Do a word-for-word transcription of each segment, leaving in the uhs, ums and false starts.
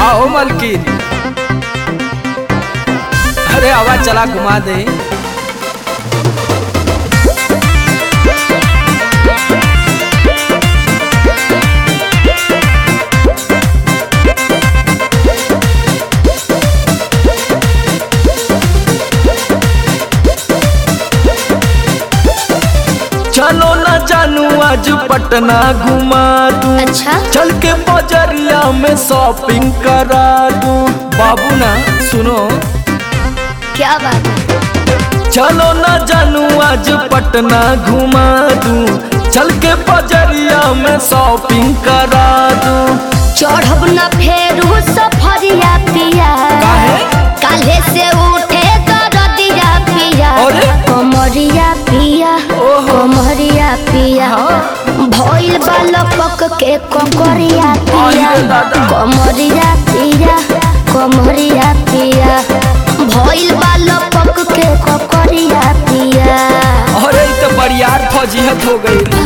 आओ मलकिन, अरे आवाज चला घुमा दे। चलो ना जानू आज पटना घुमा दूं। अच्छा? चल के बजरिया में शॉपिंग करा दूं। बाबू ना सुनो, क्या बात है? चलो ना जानू आज पटना घुमा दूं। चल के बजरिया में शॉपिंग करा दूं। चढ़ब न फेरू सफरिया पिया, काहे? काले से उठे दरदिया पिया, अरे? कमरिया पिया, ओहो। कमरिया पिया, भइल बालपक के ककरिया पिया, अरे दादा। कमरिया पिया, कमरिया पिया, भइल बालपक के ककरिया पिया। अरे तो बरियार फौजियत हो गई।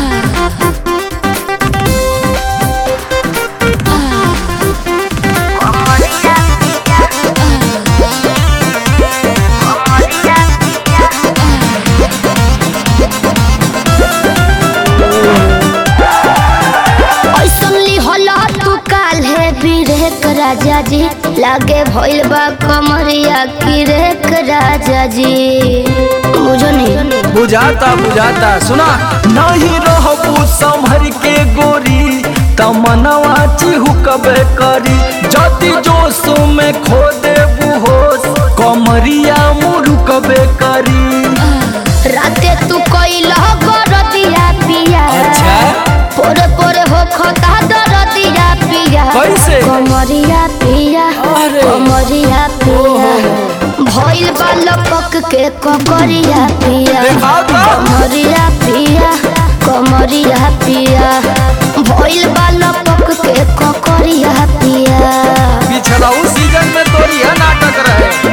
राजा जी लागे भइल बा कमरिया की रेख राजा जी, बुझो नहीं? बुझाता बुझाता सुना, नहीं रहबू संभर के गोरी तमनवा चिहुकबे करी। जति जोश में खो देबू होश कमरिया मुरुकबे करी। राते तू कइला गरदिया पिया, अच्छा? पोरे पोरे हो खता दरदिया पिया, कैसे? कमरिया पिया, अरे। कमरिया पिया, भइल बालपक के ककरिया पिया, दिखाओ तो। कमरिया पिया, कमरिया पिया, भइल बालपक के ककरिया पिया। पिछला उस सीजन में तो यह नाटक रहे।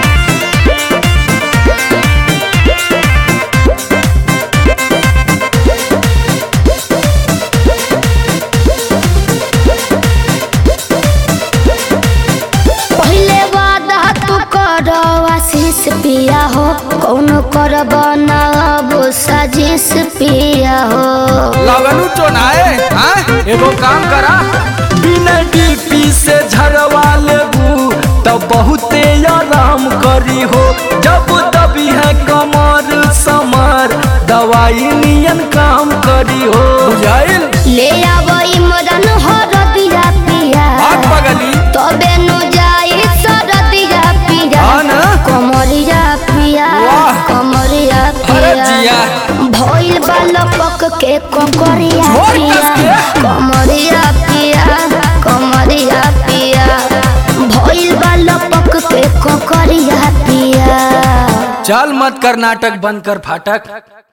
पिया हो कौनो करब ना अब साजिश पिया हो। लगनू चोनाए, हाँ? एगो काम करा, बिना ड्यूटी से झरवा लेबू तब बहुते आराम करी हो। जब दबी है कमर समर दवाई नियन काम करी हो। बुझाइल? ले आवई मदन हरदिया पिया, भाग बगली तबे नु जाई सरदिया पिया, हाँ ना? कमरिया पिया, वाह। कमरिया अरे पिया, जिया। भइल बालपक के ककरिया छोड़ पिया, कसके। कमरिया पिया, कमरिया पिया, भइल बालपक के ककरिया पिया। चल मत कर नाटक, बंद कर फाटक।